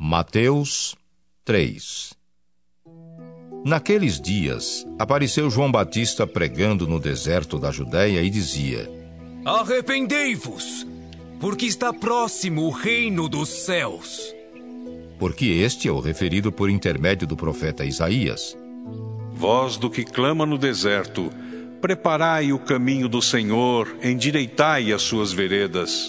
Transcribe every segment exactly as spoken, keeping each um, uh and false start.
Mateus três. Naqueles dias, apareceu João Batista pregando no deserto da Judéia e dizia: Arrependei-vos, porque está próximo o reino dos céus. Porque este é o referido por intermédio do profeta Isaías. Voz do que clama no deserto, preparai o caminho do Senhor, endireitai as suas veredas.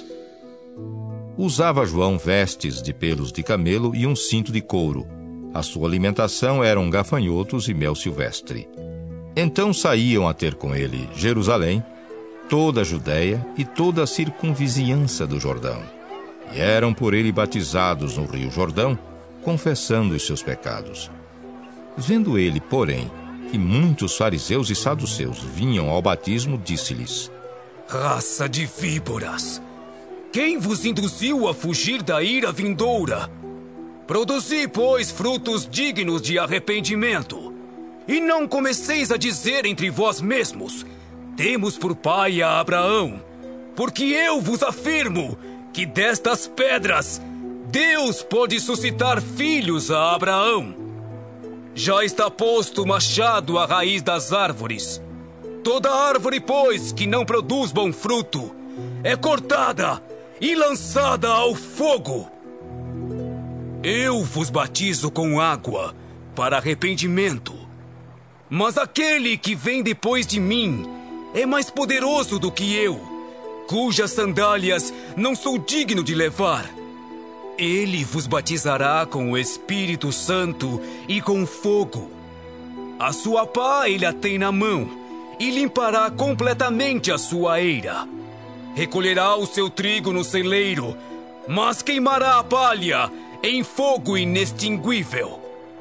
Usava João vestes de pelos de camelo e um cinto de couro. A sua alimentação eram gafanhotos e mel silvestre. Então saíam a ter com ele Jerusalém, toda a Judéia e toda a circunvizinhança do Jordão. E eram por ele batizados no rio Jordão, confessando os seus pecados. Vendo ele, porém, que muitos fariseus e saduceus vinham ao batismo, disse-lhes: Raça de víboras! Quem vos induziu a fugir da ira vindoura? Produzi, pois, frutos dignos de arrependimento. E não comeceis a dizer entre vós mesmos: temos por pai a Abraão. Porque eu vos afirmo que destas pedras Deus pode suscitar filhos a Abraão. Já está posto o machado à raiz das árvores. Toda árvore, pois, que não produz bom fruto, é cortada e lançada ao fogo. Eu vos batizo com água para arrependimento. Mas aquele que vem depois de mim é mais poderoso do que eu, cujas sandálias não sou digno de levar. Ele vos batizará com o Espírito Santo e com fogo. A sua pá ele a tem na mão e limpará completamente a sua eira. Recolherá o seu trigo no celeiro, mas queimará a palha em fogo inextinguível.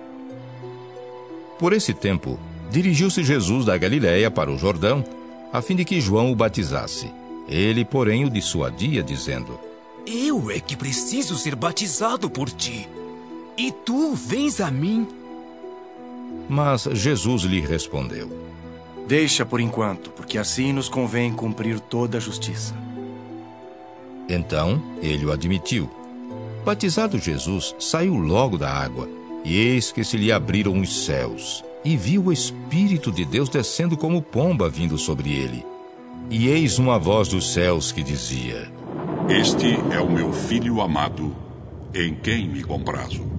Por esse tempo, dirigiu-se Jesus da Galiléia para o Jordão, a fim de que João o batizasse. Ele, porém, o dissuadia, dizendo: Eu é que preciso ser batizado por ti, e tu vens a mim? Mas Jesus lhe respondeu: Deixa por enquanto, porque assim nos convém cumprir toda a justiça. Então ele o admitiu. Batizado Jesus, saiu logo da água, e eis que se lhe abriram os céus, e viu o Espírito de Deus descendo como pomba vindo sobre ele. E eis uma voz dos céus que dizia: Este é o meu filho amado, em quem me comprazo.